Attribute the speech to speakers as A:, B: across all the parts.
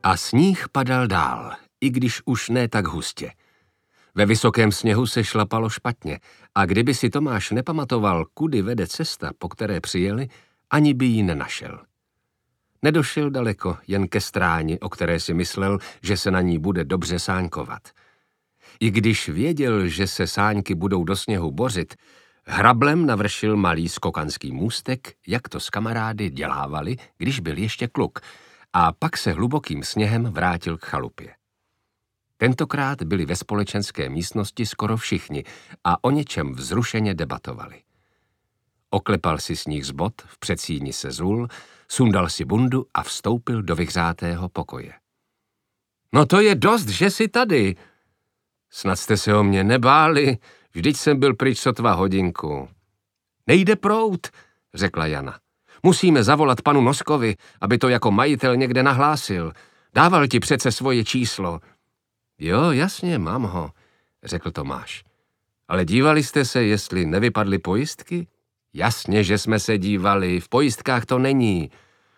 A: A sníh padal dál, i když už ne tak hustě. Ve vysokém sněhu se šlapalo špatně a kdyby si Tomáš nepamatoval, kudy vede cesta, po které přijeli, ani by ji nenašel. Nedošel daleko, jen ke stráni, o které si myslel, že se na ní bude dobře sáňkovat. I když věděl, že se sáňky budou do sněhu bořit, hrablem navršil malý skokanský můstek, jak to s kamarády dělávali, když byl ještě kluk, a pak se hlubokým sněhem vrátil k chalupě. Tentokrát byli ve společenské místnosti skoro všichni a o něčem vzrušeně debatovali. Oklepal si sníh z bot, v předsíni se zul, sundal si bundu a vstoupil do vyhřátého pokoje. No to je dost, že jsi tady. Snad jste se o mě nebáli, vždyť jsem byl pryč sotva hodinku. Nejde proud, řekla Jana. Musíme zavolat panu Noskovi, aby to jako majitel někde nahlásil. Dával ti přece svoje číslo. Jo, jasně, mám ho, řekl Tomáš. Ale dívali jste se, jestli nevypadly pojistky? Jasně, že jsme se dívali, v pojistkách to není.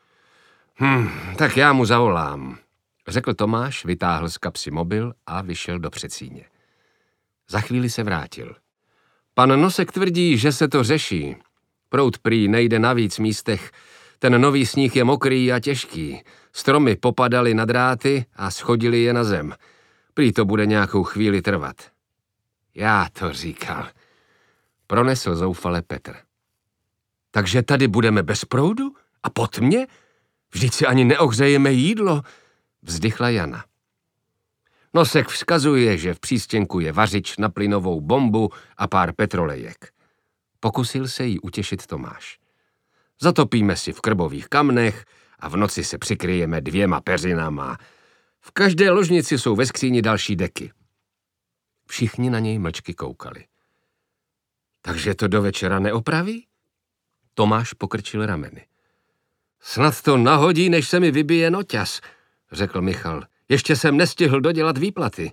A: Tak já mu zavolám, řekl Tomáš, vytáhl z kapsy mobil a vyšel do předsíně. Za chvíli se vrátil. Pan Nosek tvrdí, že se to řeší. Proud prý nejde na víc místech. Ten nový sníh je mokrý a těžký. Stromy popadaly na dráty a schodili je na zem. Prý to bude nějakou chvíli trvat. Já to říkal. Pronesl zoufale Petr. Takže tady budeme bez proudu? A po tmě? Vždyť si ani neohřejeme jídlo, vzdychla Jana. Nosek vzkazuje, že v přístěnku je vařič na plynovou bombu a pár petrolejek. Pokusil se jí utěšit Tomáš. Zatopíme si v krbových kamnech a v noci se přikryjeme 2 peřinama. V každé ložnici jsou ve skříni další deky. Všichni na něj mlčky koukali. Takže to do večera neopraví? Tomáš pokrčil rameny. Snad to nahodí, než se mi vybije noťas, řekl Michal. Ještě jsem nestihl dodělat výplaty.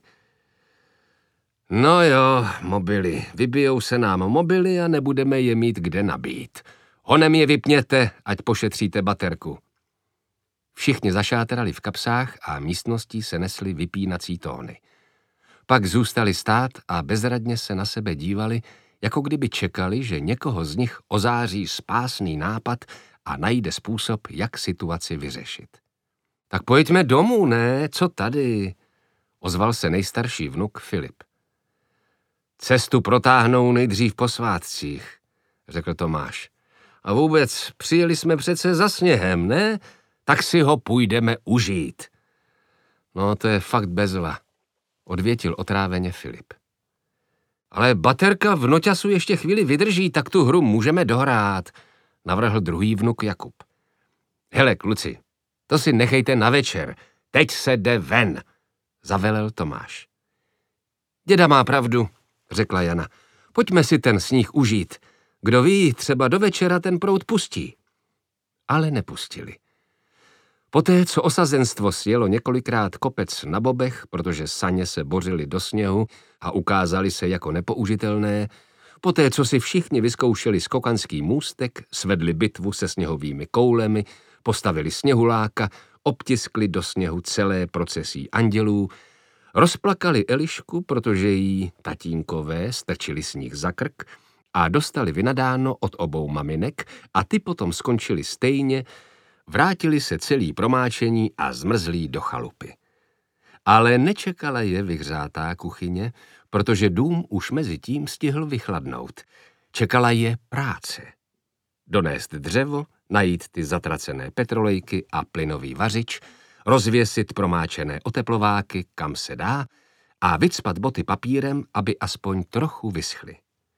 A: No jo, mobily. Vybijou se nám mobily a nebudeme je mít kde nabít. Honem je vypněte, ať pošetříte baterku. Všichni zašátrali v kapsách a místností se nesly vypínací tóny. Pak zůstali stát a bezradně se na sebe dívali, jako kdyby čekali, že někoho z nich ozáří spásný nápad a najde způsob, jak situaci vyřešit. Tak pojďme domů, ne? Co tady? Ozval se nejstarší vnuk Filip. Cestu protáhnou nejdřív po svátcích, řekl Tomáš. A vůbec přijeli jsme přece za sněhem, ne? Tak si ho půjdeme užít. No, to je fakt bezva, odvětil otráveně Filip. Ale baterka v noťasu ještě chvíli vydrží, tak tu hru můžeme dohrát, navrhl druhý vnuk Jakub. Hele, kluci, to si nechejte na večer, teď se jde ven, zavelel Tomáš. Děda má pravdu, řekla Jana. Pojďme si ten sníh užít. Kdo ví, třeba do večera ten proud pustí. Ale nepustili. Poté, co osazenstvo sjelo několikrát kopec na bobech, protože saně se bořily do sněhu a ukázaly se jako nepoužitelné, poté, co si všichni vyzkoušeli skokanský můstek, svedli bitvu se sněhovými koulemi, postavili sněhuláka, obtiskli do sněhu celé procesí andělů, rozplakali Elišku, protože jí tatínkové strčili sníh za krk a dostali vynadáno od obou maminek a ty potom skončili stejně, vrátili se celý promáčení a zmrzlí do chalupy. Ale nečekala je vyhřátá kuchyně, protože dům už mezi tím stihl vychladnout. Čekala je práce. Donést dřevo, najít ty zatracené petrolejky a plynový vařič, rozvěsit promáčené oteplováky, kam se dá, a vycpat boty papírem, aby aspoň trochu vyschly.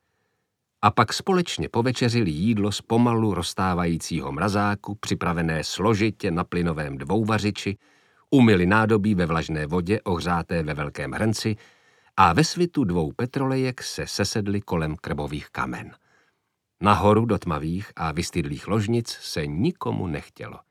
A: A pak společně povečeřili jídlo z pomalu rozstávajícího mrazáku, připravené složitě na plynovém dvouvařiči, umyli nádobí ve vlažné vodě, ohřáté ve velkém hrnci, a ve svitu 2 petrolejek se sesedli kolem krbových kamen. Nahoru do tmavých a vystydlých ložnic se nikomu nechtělo.